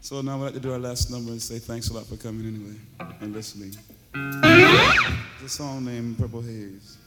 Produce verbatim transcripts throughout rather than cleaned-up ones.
So now we'd like to do our last number and say thanks a lot for coming anyway and listening. It's a song named Purple Haze.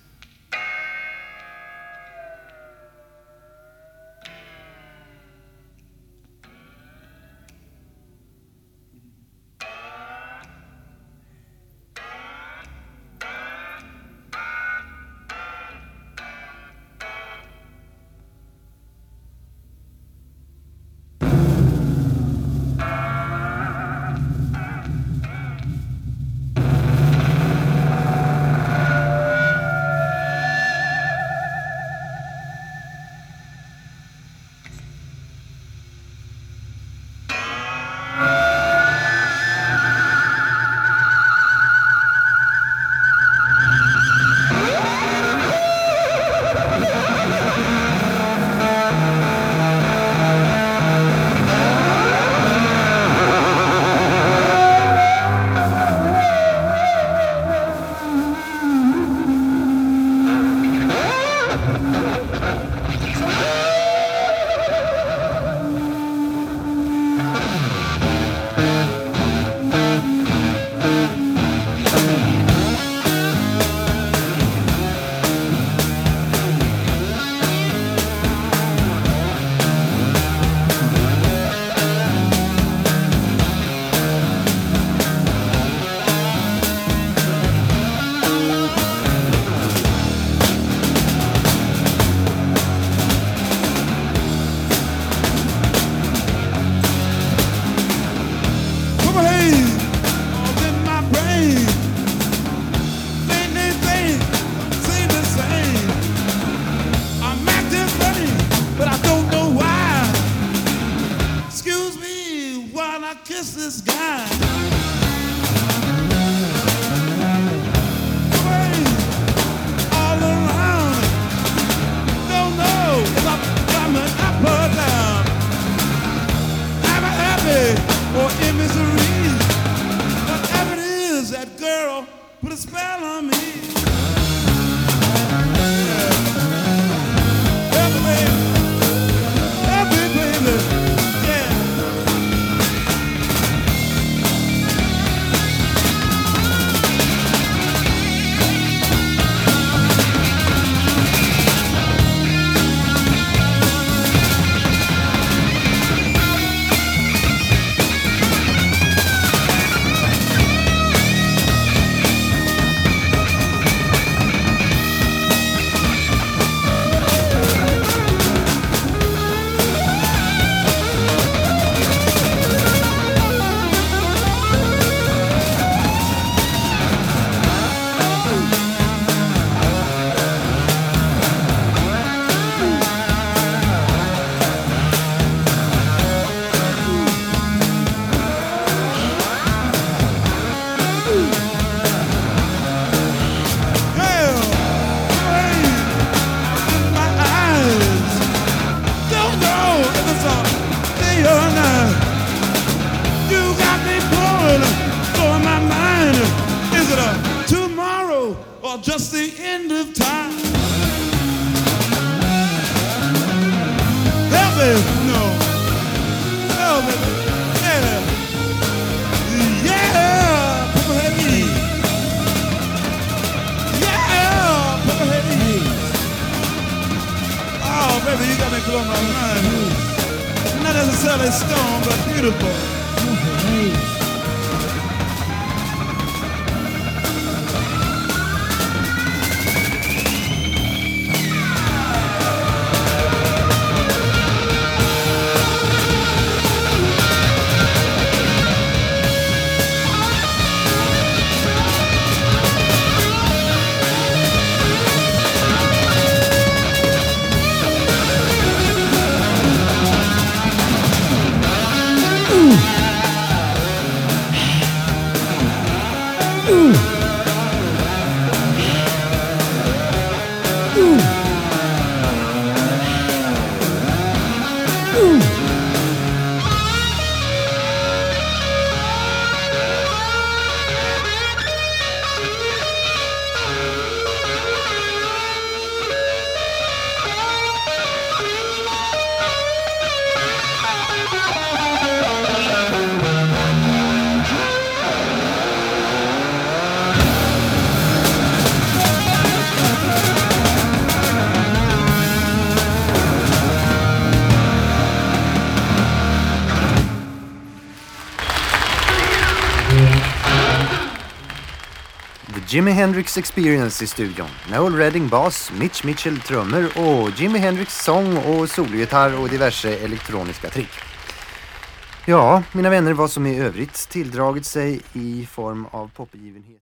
Just the end of time. Help me, no. Help me, yeah. Yeah, Purple Haze. Yeah, Purple Haze. Oh, baby, you got me blowing my mind. Not necessarily stone, but beautiful. Purple Haze. Jimi Hendrix Experience i studion. Noel Redding bas, Mitch Mitchell trummor och Jimi Hendrix sång och solgitarr och diverse elektroniska trick. Ja, mina vänner, vad som i övrigt tilldragit sig i form av popgivenhet.